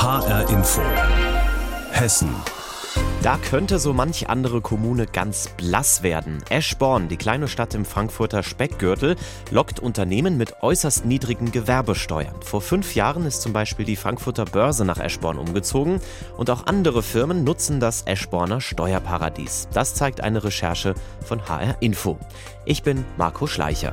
HR Info Hessen. Da könnte so manch andere Kommune ganz blass werden. Eschborn, die kleine Stadt im Frankfurter Speckgürtel, lockt Unternehmen mit äußerst niedrigen Gewerbesteuern. Vor 5 Jahren ist zum Beispiel die Frankfurter Börse nach Eschborn umgezogen und auch andere Firmen nutzen das Eschborner Steuerparadies. Das zeigt eine Recherche von HR Info. Ich bin Marco Schleicher.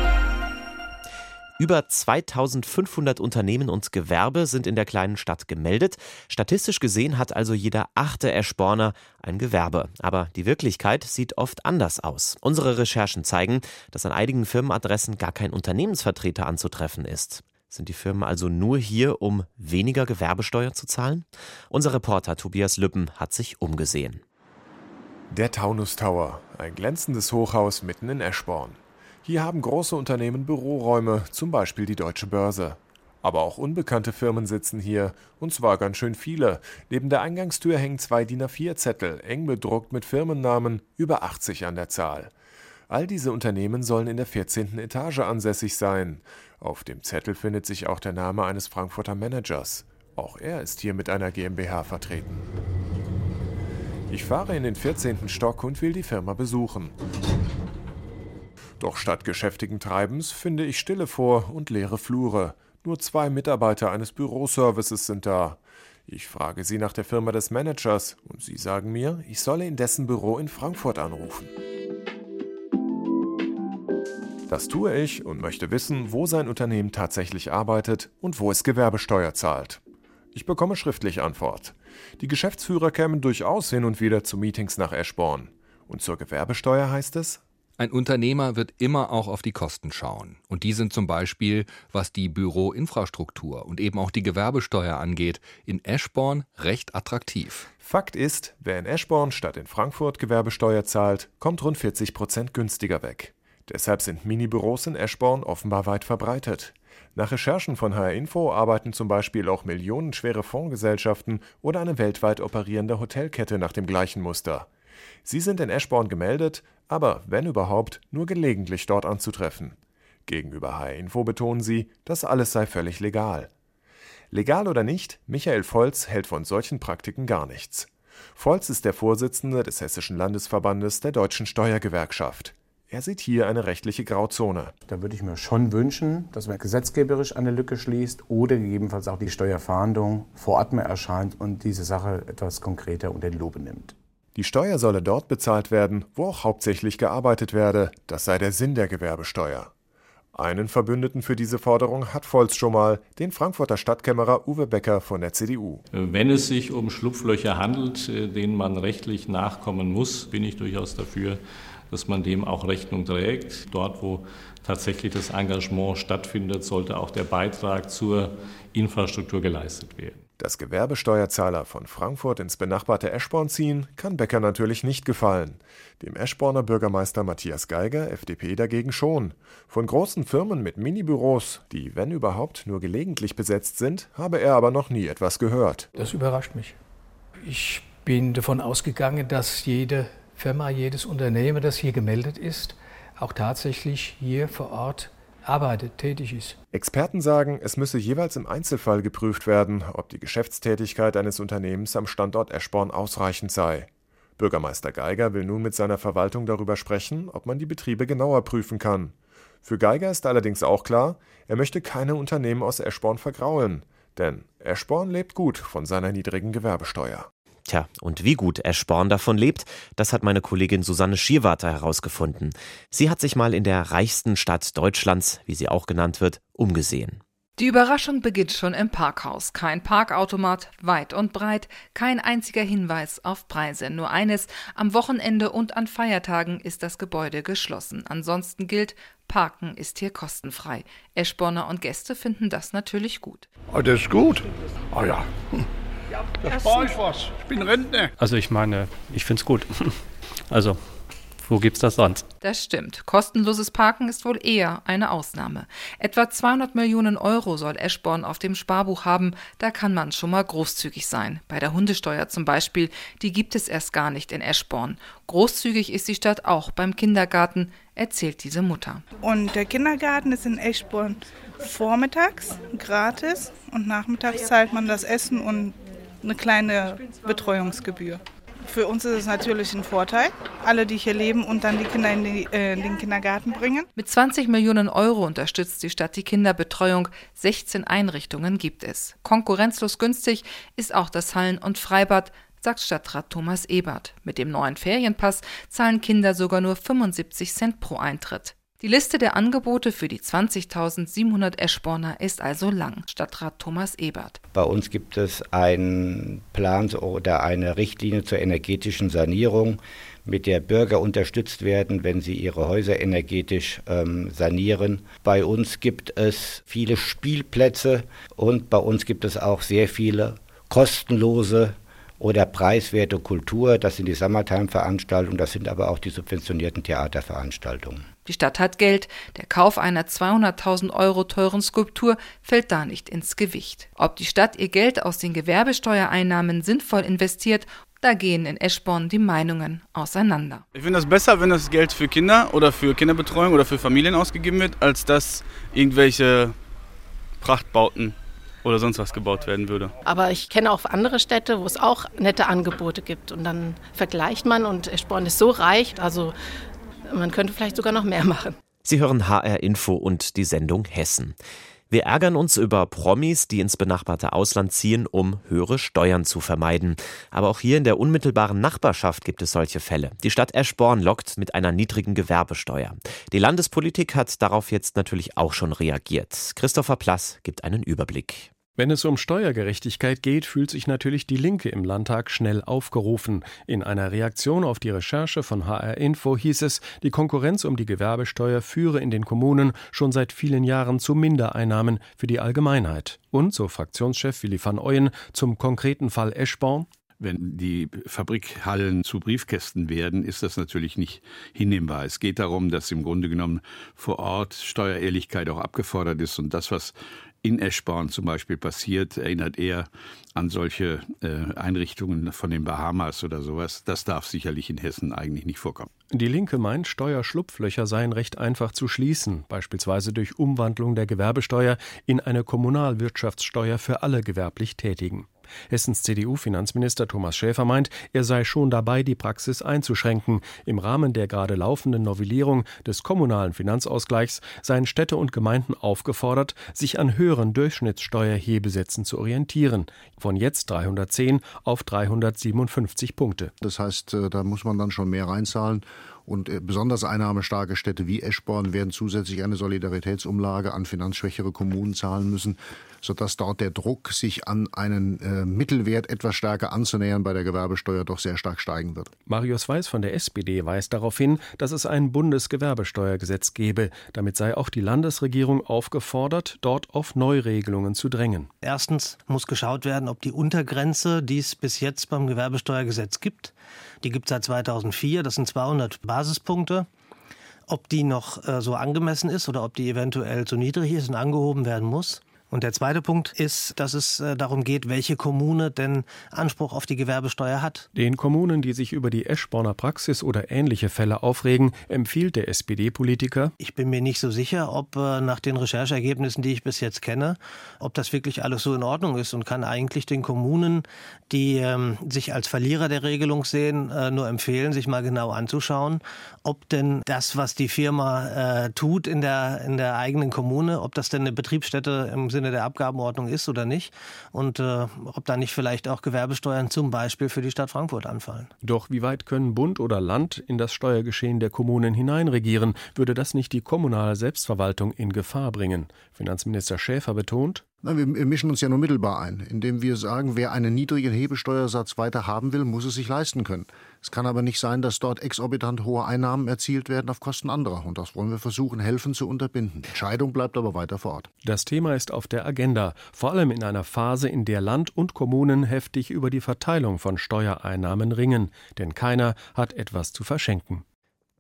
Über 2500 Unternehmen und Gewerbe sind in der kleinen Stadt gemeldet. Statistisch gesehen hat also jeder 8. Eschborner ein Gewerbe. Aber die Wirklichkeit sieht oft anders aus. Unsere Recherchen zeigen, dass an einigen Firmenadressen gar kein Unternehmensvertreter anzutreffen ist. Sind die Firmen also nur hier, um weniger Gewerbesteuer zu zahlen? Unser Reporter Tobias Lüppen hat sich umgesehen. Der Taunus Tower, ein glänzendes Hochhaus mitten in Eschborn. Hier haben große Unternehmen Büroräume, zum Beispiel die Deutsche Börse. Aber auch unbekannte Firmen sitzen hier, und zwar ganz schön viele. Neben der Eingangstür hängen 2 DIN A4-Zettel, eng bedruckt mit Firmennamen, über 80 an der Zahl. All diese Unternehmen sollen in der 14. Etage ansässig sein. Auf dem Zettel findet sich auch der Name eines Frankfurter Managers. Auch er ist hier mit einer GmbH vertreten. Ich fahre in den 14. Stock und will die Firma besuchen. Doch statt geschäftigen Treibens finde ich Stille vor und leere Flure. Nur 2 Mitarbeiter eines Büroservices sind da. Ich frage sie nach der Firma des Managers und sie sagen mir, ich solle in dessen Büro in Frankfurt anrufen. Das tue ich und möchte wissen, wo sein Unternehmen tatsächlich arbeitet und wo es Gewerbesteuer zahlt. Ich bekomme schriftlich Antwort. Die Geschäftsführer kämen durchaus hin und wieder zu Meetings nach Eschborn. Und zur Gewerbesteuer heißt es: Ein Unternehmer wird immer auch auf die Kosten schauen. Und die sind zum Beispiel, was die Büroinfrastruktur und eben auch die Gewerbesteuer angeht, in Eschborn recht attraktiv. Fakt ist, wer in Eschborn statt in Frankfurt Gewerbesteuer zahlt, kommt rund 40% günstiger weg. Deshalb sind Minibüros in Eschborn offenbar weit verbreitet. Nach Recherchen von HR Info arbeiten zum Beispiel auch millionenschwere Fondsgesellschaften oder eine weltweit operierende Hotelkette nach dem gleichen Muster. Sie sind in Eschborn gemeldet, aber, wenn überhaupt, nur gelegentlich dort anzutreffen. Gegenüber HR Info betonen sie, das alles sei völlig legal. Legal oder nicht, Michael Volz hält von solchen Praktiken gar nichts. Volz ist der Vorsitzende des Hessischen Landesverbandes der Deutschen Steuergewerkschaft. Er sieht hier eine rechtliche Grauzone. Da würde ich mir schon wünschen, dass man gesetzgeberisch eine Lücke schließt oder gegebenenfalls auch die Steuerfahndung vor Ort mehr erscheint und diese Sache etwas konkreter unter die Lupe nimmt. Die Steuer solle dort bezahlt werden, wo auch hauptsächlich gearbeitet werde. Das sei der Sinn der Gewerbesteuer. Einen Verbündeten für diese Forderung hat Volz schon mal, den Frankfurter Stadtkämmerer Uwe Becker von der CDU. Wenn es sich um Schlupflöcher handelt, denen man rechtlich nachkommen muss, bin ich durchaus dafür, dass man dem auch Rechnung trägt. Dort, wo tatsächlich das Engagement stattfindet, sollte auch der Beitrag zur Infrastruktur geleistet werden. Dass Gewerbesteuerzahler von Frankfurt ins benachbarte Eschborn ziehen, kann Becker natürlich nicht gefallen. Dem Eschborner Bürgermeister Matthias Geiger, FDP, dagegen schon. Von großen Firmen mit Minibüros, die, wenn überhaupt, nur gelegentlich besetzt sind, habe er aber noch nie etwas gehört. Das überrascht mich. Ich bin davon ausgegangen, dass jede Firma, jedes Unternehmen, das hier gemeldet ist, auch tatsächlich hier vor Ort arbeitet, tätig ist. Experten sagen, es müsse jeweils im Einzelfall geprüft werden, ob die Geschäftstätigkeit eines Unternehmens am Standort Eschborn ausreichend sei. Bürgermeister Geiger will nun mit seiner Verwaltung darüber sprechen, ob man die Betriebe genauer prüfen kann. Für Geiger ist allerdings auch klar, er möchte keine Unternehmen aus Eschborn vergraulen. Denn Eschborn lebt gut von seiner niedrigen Gewerbesteuer. Tja, und wie gut Eschborn davon lebt, das hat meine Kollegin Susanne Schierwarter herausgefunden. Sie hat sich mal in der reichsten Stadt Deutschlands, wie sie auch genannt wird, umgesehen. Die Überraschung beginnt schon im Parkhaus. Kein Parkautomat, weit und breit, kein einziger Hinweis auf Preise. Nur eines, am Wochenende und an Feiertagen ist das Gebäude geschlossen. Ansonsten gilt, Parken ist hier kostenfrei. Eschborner und Gäste finden das natürlich gut. Das ist gut. Ja. Da spare ich was. Ich bin Rentner. Also ich meine, ich finde es gut. Also Wo gibt's das sonst? Das stimmt. Kostenloses Parken ist wohl eher eine Ausnahme. Etwa 200 Millionen Euro soll Eschborn auf dem Sparbuch haben. Da kann man schon mal großzügig sein. Bei der Hundesteuer zum Beispiel, die gibt es erst gar nicht in Eschborn. Großzügig ist die Stadt auch beim Kindergarten, erzählt diese Mutter. Und der Kindergarten ist in Eschborn vormittags gratis und nachmittags zahlt man das Essen und eine kleine Betreuungsgebühr. Für uns ist es natürlich ein Vorteil, alle, die hier leben und dann die Kinder in den Kindergarten bringen. Mit 20 Millionen Euro unterstützt die Stadt die Kinderbetreuung. 16 Einrichtungen gibt es. Konkurrenzlos günstig ist auch das Hallen- und Freibad, sagt Stadtrat Thomas Ebert. Mit dem neuen Ferienpass zahlen Kinder sogar nur 75 Cent pro Eintritt. Die Liste der Angebote für die 20.700 Eschborner ist also lang. Stadtrat Thomas Ebert. Bei uns gibt es einen Plan oder eine Richtlinie zur energetischen Sanierung, mit der Bürger unterstützt werden, wenn sie ihre Häuser energetisch sanieren. Bei uns gibt es viele Spielplätze und bei uns gibt es auch sehr viele kostenlose oder preiswerte Kultur. Das sind die Summertime-Veranstaltungen, das sind aber auch die subventionierten Theaterveranstaltungen. Die Stadt hat Geld, der Kauf einer 200.000 Euro teuren Skulptur fällt da nicht ins Gewicht. Ob die Stadt ihr Geld aus den Gewerbesteuereinnahmen sinnvoll investiert, da gehen in Eschborn die Meinungen auseinander. Ich finde das besser, wenn das Geld für Kinder oder für Kinderbetreuung oder für Familien ausgegeben wird, als dass irgendwelche Prachtbauten oder sonst was gebaut werden würde. Aber ich kenne auch andere Städte, wo es auch nette Angebote gibt. Und dann vergleicht man und Eschborn ist so reich, also man könnte vielleicht sogar noch mehr machen. Sie hören HR Info und die Sendung Hessen. Wir ärgern uns über Promis, die ins benachbarte Ausland ziehen, um höhere Steuern zu vermeiden. Aber auch hier in der unmittelbaren Nachbarschaft gibt es solche Fälle. Die Stadt Eschborn lockt mit einer niedrigen Gewerbesteuer. Die Landespolitik hat darauf jetzt natürlich auch schon reagiert. Christopher Plass gibt einen Überblick. Wenn es um Steuergerechtigkeit geht, fühlt sich natürlich die Linke im Landtag schnell aufgerufen. In einer Reaktion auf die Recherche von HR Info hieß es, die Konkurrenz um die Gewerbesteuer führe in den Kommunen schon seit vielen Jahren zu Mindereinnahmen für die Allgemeinheit. Und, so Fraktionschef Willi van Ooyen, zum konkreten Fall Eschborn: Wenn die Fabrikhallen zu Briefkästen werden, ist das natürlich nicht hinnehmbar. Es geht darum, dass im Grunde genommen vor Ort Steuerehrlichkeit auch abgefordert ist. Und das, was in Eschborn zum Beispiel passiert, erinnert eher an solche Einrichtungen von den Bahamas oder sowas. Das darf sicherlich in Hessen eigentlich nicht vorkommen. Die Linke meint, Steuerschlupflöcher seien recht einfach zu schließen, beispielsweise durch Umwandlung der Gewerbesteuer in eine Kommunalwirtschaftssteuer für alle gewerblich Tätigen. Hessens CDU-Finanzminister Thomas Schäfer meint, er sei schon dabei, die Praxis einzuschränken. Im Rahmen der gerade laufenden Novellierung des kommunalen Finanzausgleichs seien Städte und Gemeinden aufgefordert, sich an höheren Durchschnittssteuerhebesätzen zu orientieren. Von jetzt 310 auf 357 Punkte. Das heißt, da muss man dann schon mehr reinzahlen. Und besonders einnahmestarke Städte wie Eschborn werden zusätzlich eine Solidaritätsumlage an finanzschwächere Kommunen zahlen müssen, sodass dort der Druck, sich an einen Mittelwert etwas stärker anzunähern bei der Gewerbesteuer, doch sehr stark steigen wird. Marius Weiß von der SPD weist darauf hin, dass es ein Bundesgewerbesteuergesetz gebe. Damit sei auch die Landesregierung aufgefordert, dort auf Neuregelungen zu drängen. Erstens muss geschaut werden, ob die Untergrenze, die es bis jetzt beim Gewerbesteuergesetz gibt, die gibt es seit 2004, das sind 200 Basispunkte, ob die noch so angemessen ist oder ob die eventuell zu niedrig ist und angehoben werden muss. Und der zweite Punkt ist, dass es darum geht, welche Kommune denn Anspruch auf die Gewerbesteuer hat. Den Kommunen, die sich über die Eschborner Praxis oder ähnliche Fälle aufregen, empfiehlt der SPD-Politiker: Ich bin mir nicht so sicher, ob nach den Recherchergebnissen, die ich bis jetzt kenne, ob das wirklich alles so in Ordnung ist, und kann eigentlich den Kommunen, die sich als Verlierer der Regelung sehen, nur empfehlen, sich mal genau anzuschauen, ob denn das, was die Firma tut in der eigenen Kommune, ob das denn eine Betriebsstätte im Sinne der Abgabenordnung ist oder nicht, und ob da nicht vielleicht auch Gewerbesteuern zum Beispiel für die Stadt Frankfurt anfallen. Doch wie weit können Bund oder Land in das Steuergeschehen der Kommunen hineinregieren? Würde das nicht die kommunale Selbstverwaltung in Gefahr bringen? Finanzminister Schäfer betont: Nein, wir mischen uns ja nur mittelbar ein, indem wir sagen, wer einen niedrigen Hebesteuersatz weiter haben will, muss es sich leisten können. Es kann aber nicht sein, dass dort exorbitant hohe Einnahmen erzielt werden auf Kosten anderer. Und das wollen wir versuchen, helfen zu unterbinden. Die Entscheidung bleibt aber weiter vor Ort. Das Thema ist auf der Agenda, vor allem in einer Phase, in der Land und Kommunen heftig über die Verteilung von Steuereinnahmen ringen. Denn keiner hat etwas zu verschenken.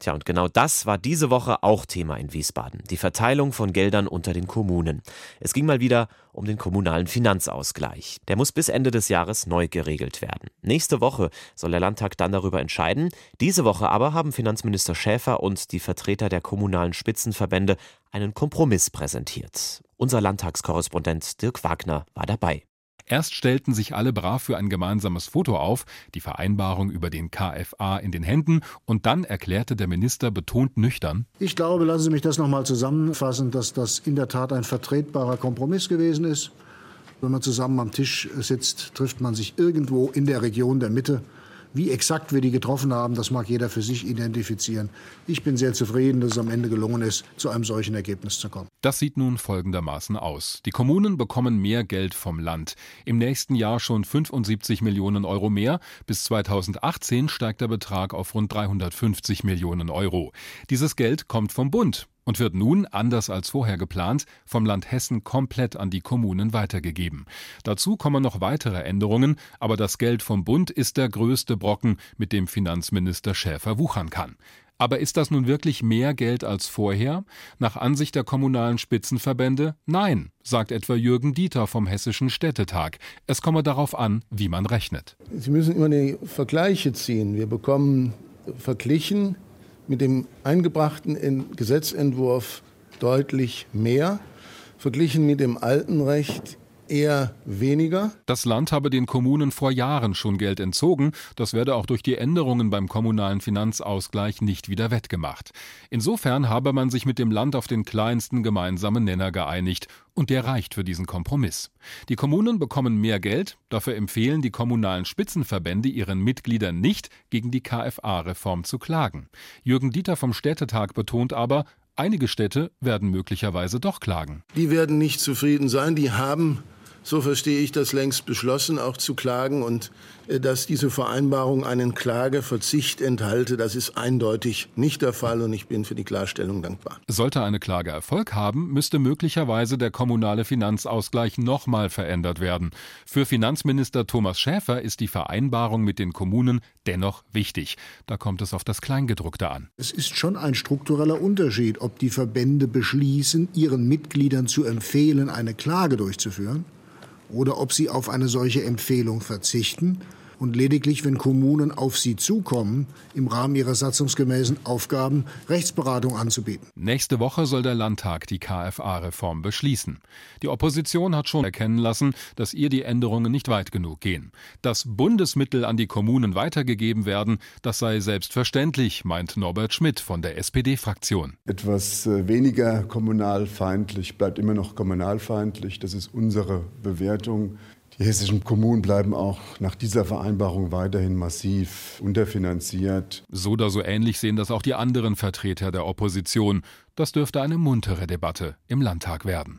Tja, und genau das war diese Woche auch Thema in Wiesbaden. Die Verteilung von Geldern unter den Kommunen. Es ging mal wieder um den kommunalen Finanzausgleich. Der muss bis Ende des Jahres neu geregelt werden. Nächste Woche soll der Landtag dann darüber entscheiden. Diese Woche aber haben Finanzminister Schäfer und die Vertreter der kommunalen Spitzenverbände einen Kompromiss präsentiert. Unser Landtagskorrespondent Dirk Wagner war dabei. Erst stellten sich alle brav für ein gemeinsames Foto auf, die Vereinbarung über den KFA in den Händen, und dann erklärte der Minister betont nüchtern: Ich glaube, lassen Sie mich das noch mal zusammenfassen, dass das in der Tat ein vertretbarer Kompromiss gewesen ist. Wenn man zusammen am Tisch sitzt, trifft man sich irgendwo in der Region der Mitte. Wie exakt wir die getroffen haben, das mag jeder für sich identifizieren. Ich bin sehr zufrieden, dass es am Ende gelungen ist, zu einem solchen Ergebnis zu kommen. Das sieht nun folgendermaßen aus. Die Kommunen bekommen mehr Geld vom Land. Im nächsten Jahr schon 75 Millionen Euro mehr. Bis 2018 steigt der Betrag auf rund 350 Millionen Euro. Dieses Geld kommt vom Bund und wird nun, anders als vorher geplant, vom Land Hessen komplett an die Kommunen weitergegeben. Dazu kommen noch weitere Änderungen, aber das Geld vom Bund ist der größte Brocken, mit dem Finanzminister Schäfer wuchern kann. Aber ist das nun wirklich mehr Geld als vorher? Nach Ansicht der kommunalen Spitzenverbände nein, sagt etwa Jürgen Dieter vom Hessischen Städtetag. Es komme darauf an, wie man rechnet. Sie müssen immer die Vergleiche ziehen. Wir bekommen verglichen mit dem eingebrachten Gesetzentwurf deutlich mehr, verglichen mit dem alten Recht eher weniger. Das Land habe den Kommunen vor Jahren schon Geld entzogen. Das werde auch durch die Änderungen beim kommunalen Finanzausgleich nicht wieder wettgemacht. Insofern habe man sich mit dem Land auf den kleinsten gemeinsamen Nenner geeinigt. Und der reicht für diesen Kompromiss. Die Kommunen bekommen mehr Geld. Dafür empfehlen die kommunalen Spitzenverbände ihren Mitgliedern nicht, gegen die KFA-Reform zu klagen. Jürgen Dieter vom Städtetag betont aber, einige Städte werden möglicherweise doch klagen. Die werden nicht zufrieden sein. Die haben, so verstehe ich das, längst beschlossen, auch zu klagen. Und dass diese Vereinbarung einen Klageverzicht enthalte, das ist eindeutig nicht der Fall. Und ich bin für die Klarstellung dankbar. Sollte eine Klage Erfolg haben, müsste möglicherweise der kommunale Finanzausgleich nochmal verändert werden. Für Finanzminister Thomas Schäfer ist die Vereinbarung mit den Kommunen dennoch wichtig. Da kommt es auf das Kleingedruckte an. Es ist schon ein struktureller Unterschied, ob die Verbände beschließen, ihren Mitgliedern zu empfehlen, eine Klage durchzuführen, oder ob sie auf eine solche Empfehlung verzichten und lediglich, wenn Kommunen auf sie zukommen, im Rahmen ihrer satzungsgemäßen Aufgaben Rechtsberatung anzubieten. Nächste Woche soll der Landtag die KFA-Reform beschließen. Die Opposition hat schon erkennen lassen, dass ihr die Änderungen nicht weit genug gehen. Dass Bundesmittel an die Kommunen weitergegeben werden, das sei selbstverständlich, meint Norbert Schmidt von der SPD-Fraktion. Etwas weniger kommunalfeindlich bleibt immer noch kommunalfeindlich. Das ist unsere Bewertung. Die hessischen Kommunen bleiben auch nach dieser Vereinbarung weiterhin massiv unterfinanziert. So oder so ähnlich sehen das auch die anderen Vertreter der Opposition. Das dürfte eine muntere Debatte im Landtag werden.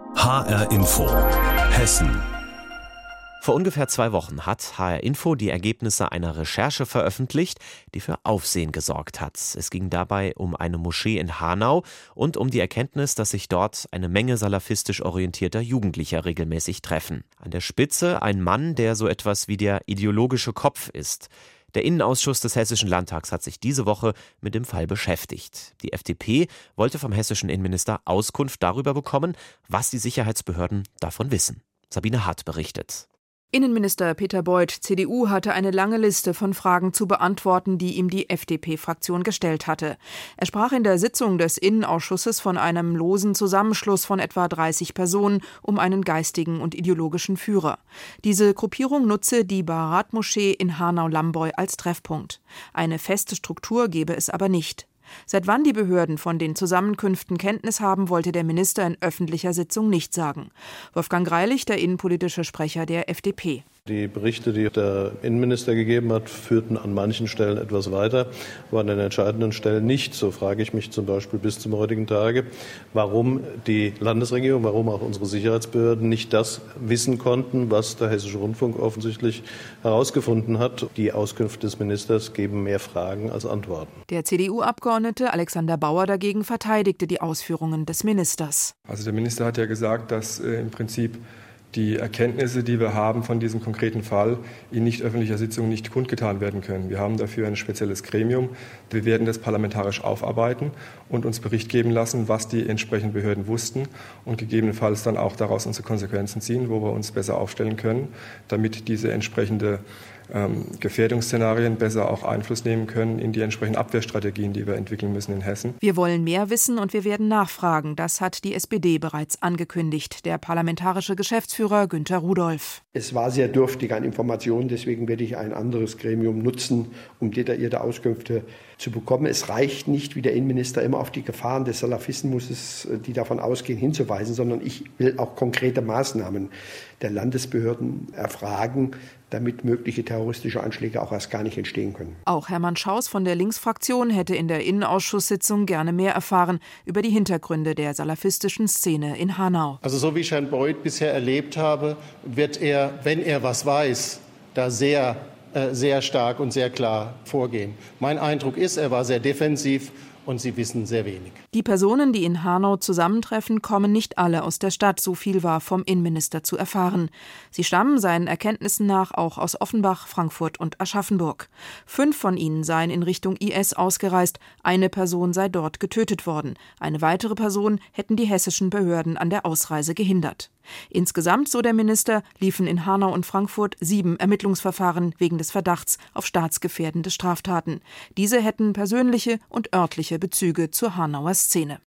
HR Info Hessen. Vor ungefähr 2 Wochen hat HR Info die Ergebnisse einer Recherche veröffentlicht, die für Aufsehen gesorgt hat. Es ging dabei um eine Moschee in Hanau und um die Erkenntnis, dass sich dort eine Menge salafistisch orientierter Jugendlicher regelmäßig treffen. An der Spitze ein Mann, der so etwas wie der ideologische Kopf ist. Der Innenausschuss des Hessischen Landtags hat sich diese Woche mit dem Fall beschäftigt. Die FDP wollte vom hessischen Innenminister Auskunft darüber bekommen, was die Sicherheitsbehörden davon wissen. Sabine Hart berichtet. Innenminister Peter Beuth, CDU, hatte eine lange Liste von Fragen zu beantworten, die ihm die FDP-Fraktion gestellt hatte. Er sprach in der Sitzung des Innenausschusses von einem losen Zusammenschluss von etwa 30 Personen um einen geistigen und ideologischen Führer. Diese Gruppierung nutze die Barat-Moschee in Hanau-Lamboy als Treffpunkt. Eine feste Struktur gebe es aber nicht. Seit wann die Behörden von den Zusammenkünften Kenntnis haben, wollte der Minister in öffentlicher Sitzung nicht sagen. Wolfgang Greilich, der innenpolitische Sprecher der FDP. Die Berichte, die der Innenminister gegeben hat, führten an manchen Stellen etwas weiter, aber an den entscheidenden Stellen nicht. So frage ich mich zum Beispiel bis zum heutigen Tage, warum die Landesregierung, warum auch unsere Sicherheitsbehörden nicht das wissen konnten, was der Hessische Rundfunk offensichtlich herausgefunden hat. Die Auskünfte des Ministers geben mehr Fragen als Antworten. Der CDU-Abgeordnete Alexander Bauer dagegen verteidigte die Ausführungen des Ministers. Also der Minister hat ja gesagt, dass im Prinzip die Erkenntnisse, die wir haben von diesem konkreten Fall, in nicht öffentlicher Sitzung nicht kundgetan werden können. Wir haben dafür ein spezielles Gremium. Wir werden das parlamentarisch aufarbeiten und uns Bericht geben lassen, was die entsprechenden Behörden wussten und gegebenenfalls dann auch daraus unsere Konsequenzen ziehen, wo wir uns besser aufstellen können, damit diese entsprechende Gefährdungsszenarien besser auch Einfluss nehmen können in die entsprechenden Abwehrstrategien, die wir entwickeln müssen in Hessen. Wir wollen mehr wissen und wir werden nachfragen. Das hat die SPD bereits angekündigt. Der parlamentarische Geschäftsführer Günter Rudolph. Es war sehr dürftig an Informationen, deswegen werde ich ein anderes Gremium nutzen, um detaillierte Auskünfte zu bekommen. Es reicht nicht, wie der Innenminister immer auf die Gefahren des Salafismus, die davon ausgehen, hinzuweisen, sondern ich will auch konkrete Maßnahmen der Landesbehörden erfragen, damit mögliche terroristische Anschläge auch erst gar nicht entstehen können. Auch Hermann Schaus von der Linksfraktion hätte in der Innenausschusssitzung gerne mehr erfahren über die Hintergründe der salafistischen Szene in Hanau. Also so wie ich Herrn Beuth bisher erlebt habe, wird er, wenn er was weiß, da sehr stark und sehr klar vorgehen. Mein Eindruck ist, er war sehr defensiv und Sie wissen sehr wenig. Die Personen, die in Hanau zusammentreffen, kommen nicht alle aus der Stadt, so viel war vom Innenminister zu erfahren. Sie stammen seinen Erkenntnissen nach auch aus Offenbach, Frankfurt und Aschaffenburg. 5 von ihnen seien in Richtung IS ausgereist, eine Person sei dort getötet worden. Eine weitere Person hätten die hessischen Behörden an der Ausreise gehindert. Insgesamt, so der Minister, liefen in Hanau und Frankfurt 7 Ermittlungsverfahren wegen des Verdachts auf staatsgefährdende Straftaten. Diese hätten persönliche und örtliche Bezüge zur Hanauer Szene.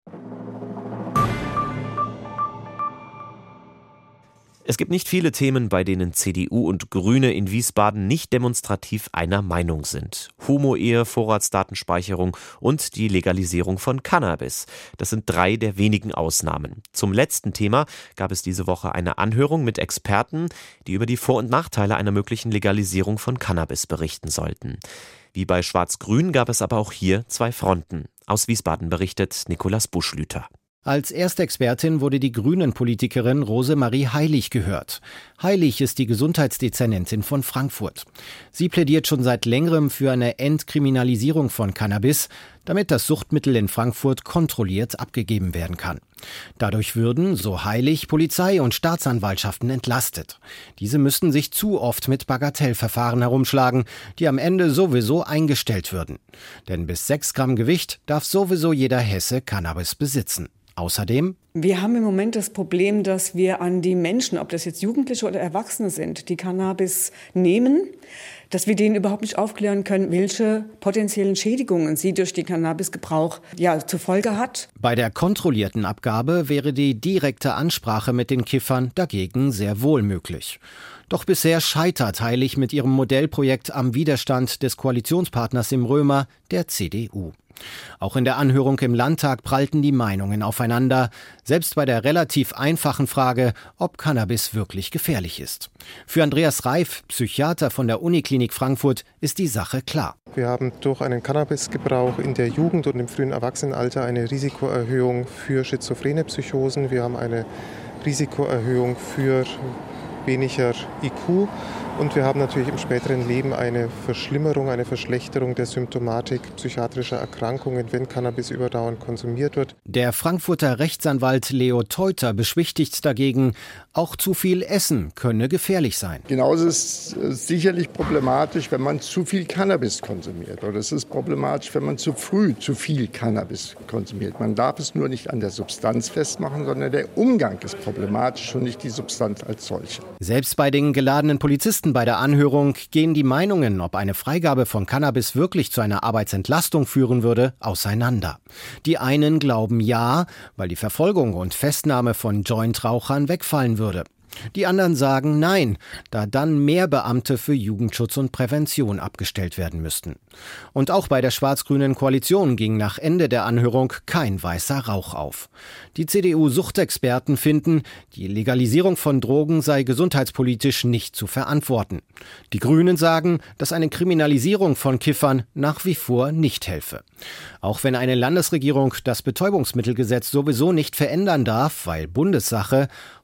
Es gibt nicht viele Themen, bei denen CDU und Grüne in Wiesbaden nicht demonstrativ einer Meinung sind. Homo-Ehe, Vorratsdatenspeicherung und die Legalisierung von Cannabis. Das sind 3 der wenigen Ausnahmen. Zum letzten Thema gab es diese Woche eine Anhörung mit Experten, die über die Vor- und Nachteile einer möglichen Legalisierung von Cannabis berichten sollten. Wie bei Schwarz-Grün gab es aber auch hier 2 Fronten. Aus Wiesbaden berichtet Nikolaus Buschlüter. Als erste Expertin wurde die Grünen-Politikerin Rosemarie Heilig gehört. Heilig ist die Gesundheitsdezernentin von Frankfurt. Sie plädiert schon seit längerem für eine Entkriminalisierung von Cannabis, damit das Suchtmittel in Frankfurt kontrolliert abgegeben werden kann. Dadurch würden, so Heilig, Polizei und Staatsanwaltschaften entlastet. Diese müssten sich zu oft mit Bagatellverfahren herumschlagen, die am Ende sowieso eingestellt würden. Denn bis 6 Gramm Gewicht darf sowieso jeder Hesse Cannabis besitzen. Außerdem: Wir haben im Moment das Problem, dass wir an die Menschen, ob das jetzt Jugendliche oder Erwachsene sind, die Cannabis nehmen, dass wir denen überhaupt nicht aufklären können, welche potenziellen Schädigungen sie durch den Cannabisgebrauch zur Folge hat. Bei der kontrollierten Abgabe wäre die direkte Ansprache mit den Kiffern dagegen sehr wohl möglich. Doch bisher scheitert Heilig mit ihrem Modellprojekt am Widerstand des Koalitionspartners im Römer, der CDU. Auch in der Anhörung im Landtag prallten die Meinungen aufeinander, selbst bei der relativ einfachen Frage, ob Cannabis wirklich gefährlich ist. Für Andreas Reif, Psychiater von der Uniklinik Frankfurt, ist die Sache klar. Wir haben durch einen Cannabisgebrauch in der Jugend und im frühen Erwachsenenalter eine Risikoerhöhung für schizophrene Psychosen. Wir haben eine Risikoerhöhung für weniger IQ. Und wir haben natürlich im späteren Leben eine Verschlimmerung, eine Verschlechterung der Symptomatik psychiatrischer Erkrankungen, wenn Cannabis überdauernd konsumiert wird. Der Frankfurter Rechtsanwalt Leo Teuter beschwichtigt dagegen, auch zu viel Essen könne gefährlich sein. Genauso ist es sicherlich problematisch, wenn man zu viel Cannabis konsumiert. Oder es ist problematisch, wenn man zu früh zu viel Cannabis konsumiert. Man darf es nur nicht an der Substanz festmachen, sondern der Umgang ist problematisch und nicht die Substanz als solche. Selbst bei den geladenen Polizisten bei der Anhörung gehen die Meinungen, ob eine Freigabe von Cannabis wirklich zu einer Arbeitsentlastung führen würde, auseinander. Die einen glauben ja, weil die Verfolgung und Festnahme von Jointrauchern wegfallen würde. Die anderen sagen nein, da dann mehr Beamte für Jugendschutz und Prävention abgestellt werden müssten. Und auch bei der schwarz-grünen Koalition ging nach Ende der Anhörung kein weißer Rauch auf. Die CDU-Suchtexperten finden, die Legalisierung von Drogen sei gesundheitspolitisch nicht zu verantworten. Die Grünen sagen, dass eine Kriminalisierung von Kiffern nach wie vor nicht helfe. Auch wenn eine Landesregierung das Betäubungsmittelgesetz sowieso nicht verändern darf, weil Bundessache,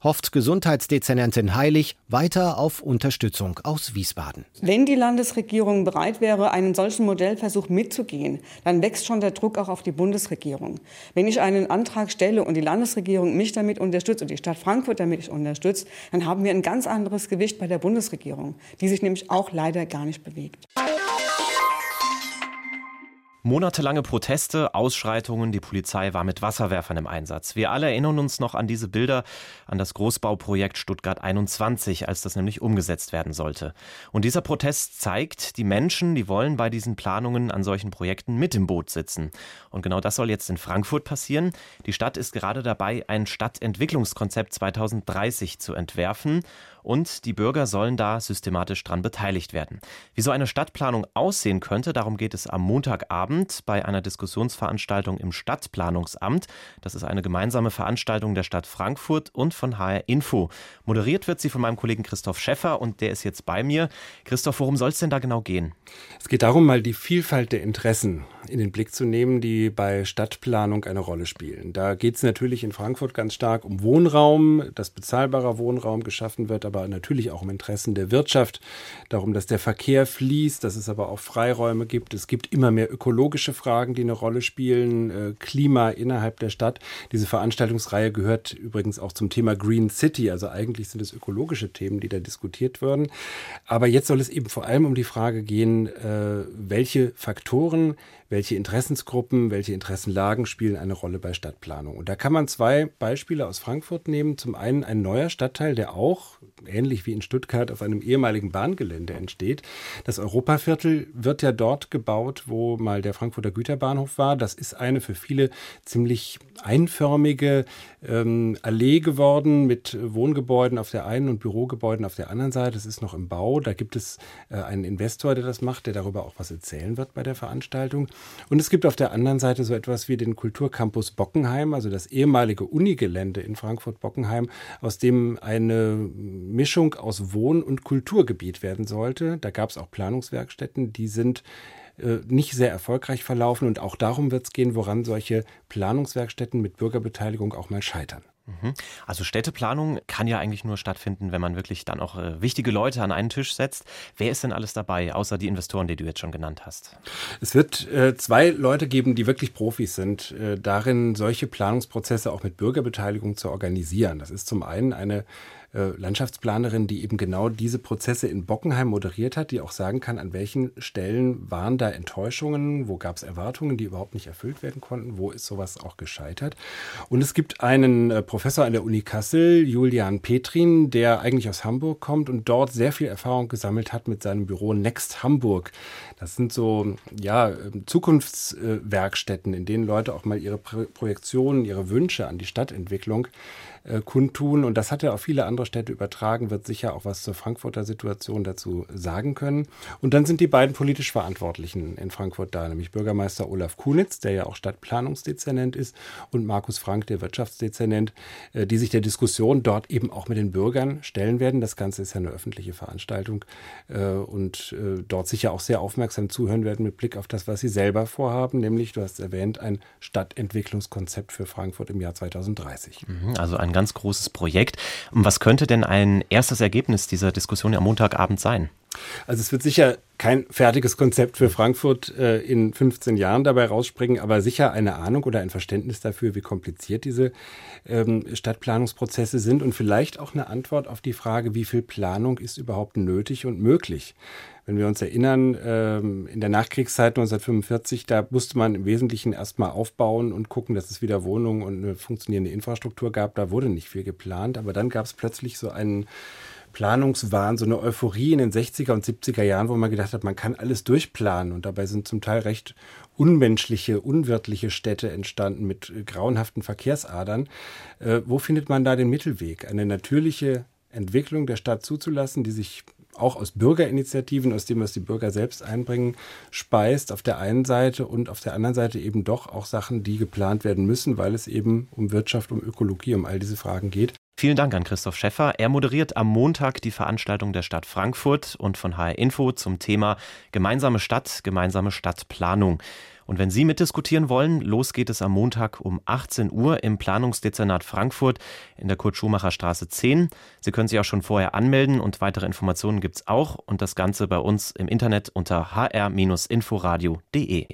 hofft Gesundheitsdezernentin Heilig weiter auf Unterstützung aus Wiesbaden. Wenn die Landesregierung bereit wäre, einen solchen Modellversuch mitzugehen, dann wächst schon der Druck auch auf die Bundesregierung. Wenn ich einen Antrag stelle und die Landesregierung mich damit unterstützt und die Stadt Frankfurt damit unterstützt, dann haben wir ein ganz anderes Gewicht bei der Bundesregierung, die sich nämlich auch leider gar nicht bewegt. Monatelange Proteste, Ausschreitungen, die Polizei war mit Wasserwerfern im Einsatz. Wir alle erinnern uns noch an diese Bilder, an das Großbauprojekt Stuttgart 21, als das nämlich umgesetzt werden sollte. Und dieser Protest zeigt, die Menschen, die wollen bei diesen Planungen an solchen Projekten mit im Boot sitzen. Und genau das soll jetzt in Frankfurt passieren. Die Stadt ist gerade dabei, ein Stadtentwicklungskonzept 2030 zu entwerfen. Und die Bürger sollen da systematisch dran beteiligt werden. Wie so eine Stadtplanung aussehen könnte, darum geht es am Montagabend bei einer Diskussionsveranstaltung im Stadtplanungsamt. Das ist eine gemeinsame Veranstaltung der Stadt Frankfurt und von HR Info. Moderiert wird sie von meinem Kollegen Christoph Schäffer und der ist jetzt bei mir. Christoph, worum soll es denn da genau gehen? Es geht darum, mal die Vielfalt der Interessen in den Blick zu nehmen, die bei Stadtplanung eine Rolle spielen. Da geht es natürlich in Frankfurt ganz stark um Wohnraum, dass bezahlbarer Wohnraum geschaffen wird, aber natürlich auch um Interessen der Wirtschaft, darum, dass der Verkehr fließt, dass es aber auch Freiräume gibt. Es gibt immer mehr ökologische Fragen, die eine Rolle spielen, Klima innerhalb der Stadt. Diese Veranstaltungsreihe gehört übrigens auch zum Thema Green City, also eigentlich sind es ökologische Themen, die da diskutiert werden. Aber jetzt soll es eben vor allem um die Frage gehen, welche Faktoren, welche Interessensgruppen, welche Interessenlagen spielen eine Rolle bei Stadtplanung. Und da kann man zwei Beispiele aus Frankfurt nehmen. Zum einen ein neuer Stadtteil, der auch, ähnlich wie in Stuttgart, auf einem ehemaligen Bahngelände entsteht. Das Europaviertel wird ja dort gebaut, wo mal der Frankfurter Güterbahnhof war. Das ist eine für viele ziemlich einförmige Allee geworden mit Wohngebäuden auf der einen und Bürogebäuden auf der anderen Seite. Das ist noch im Bau. Da gibt es einen Investor, der das macht, der darüber auch was erzählen wird bei der Veranstaltung. Und es gibt auf der anderen Seite so etwas wie den Kulturcampus Bockenheim, also das ehemalige Unigelände in Frankfurt-Bockenheim, aus dem eine Mischung aus Wohn- und Kulturgebiet werden sollte. Da gab es auch Planungswerkstätten, die sind nicht sehr erfolgreich verlaufen. Und auch darum wird es gehen, woran solche Planungswerkstätten mit Bürgerbeteiligung auch mal scheitern. Also Städteplanung kann ja eigentlich nur stattfinden, wenn man wirklich dann auch wichtige Leute an einen Tisch setzt. Wer ist denn alles dabei, außer die Investoren, die du jetzt schon genannt hast? Es wird zwei Leute geben, die wirklich Profis sind, darin solche Planungsprozesse auch mit Bürgerbeteiligung zu organisieren. Das ist zum einen eine Landschaftsplanerin, die eben genau diese Prozesse in Bockenheim moderiert hat, die auch sagen kann, an welchen Stellen waren da Enttäuschungen, wo gab es Erwartungen, die überhaupt nicht erfüllt werden konnten, wo ist sowas auch gescheitert. Und es gibt einen Professor an der Uni Kassel, Julian Petrin, der eigentlich aus Hamburg kommt und dort sehr viel Erfahrung gesammelt hat mit seinem Büro Next Hamburg. Das sind so Zukunftswerkstätten, in denen Leute auch mal ihre Projektionen, ihre Wünsche an die Stadtentwicklung kundtun. Und das hat er auf viele andere Städte übertragen, wird sicher auch was zur Frankfurter Situation dazu sagen können. Und dann sind die beiden politisch Verantwortlichen in Frankfurt da, nämlich Bürgermeister Olaf Kunitz, der ja auch Stadtplanungsdezernent ist, und Markus Frank, der Wirtschaftsdezernent, die sich der Diskussion dort eben auch mit den Bürgern stellen werden. Das Ganze ist ja eine öffentliche Veranstaltung und dort sicher auch sehr aufmerksam zuhören werden mit Blick auf das, was sie selber vorhaben, nämlich, du hast erwähnt, ein Stadtentwicklungskonzept für Frankfurt im Jahr 2030. Also ein ganz großes Projekt. Was könnte denn ein erstes Ergebnis dieser Diskussion am Montagabend sein? Also es wird sicher kein fertiges Konzept für Frankfurt in 15 Jahren dabei rausspringen, aber sicher eine Ahnung oder ein Verständnis dafür, wie kompliziert diese Stadtplanungsprozesse sind und vielleicht auch eine Antwort auf die Frage, wie viel Planung ist überhaupt nötig und möglich. Wenn wir uns erinnern, in der Nachkriegszeit 1945, da musste man im Wesentlichen erstmal aufbauen und gucken, dass es wieder Wohnungen und eine funktionierende Infrastruktur gab. Da wurde nicht viel geplant, aber dann gab es plötzlich so einen Planungswahn, so eine Euphorie in den 60er und 70er Jahren, wo man gedacht hat, man kann alles durchplanen. Und dabei sind zum Teil recht unmenschliche, unwirtliche Städte entstanden mit grauenhaften Verkehrsadern. Wo findet man da den Mittelweg? Eine natürliche Entwicklung der Stadt zuzulassen, die sich auch aus Bürgerinitiativen, aus dem, was die Bürger selbst einbringen, speist auf der einen Seite und auf der anderen Seite eben doch auch Sachen, die geplant werden müssen, weil es eben um Wirtschaft, um Ökologie, um all diese Fragen geht. Vielen Dank an Christoph Schäffer. Er moderiert am Montag die Veranstaltung der Stadt Frankfurt und von HR Info zum Thema Gemeinsame Stadt, gemeinsame Stadtplanung. Und wenn Sie mitdiskutieren wollen, los geht es am Montag um 18 Uhr im Planungsdezernat Frankfurt in der Kurt-Schumacher-Straße 10. Sie können sich auch schon vorher anmelden und weitere Informationen gibt's auch und das Ganze bei uns im Internet unter hr-inforadio.de.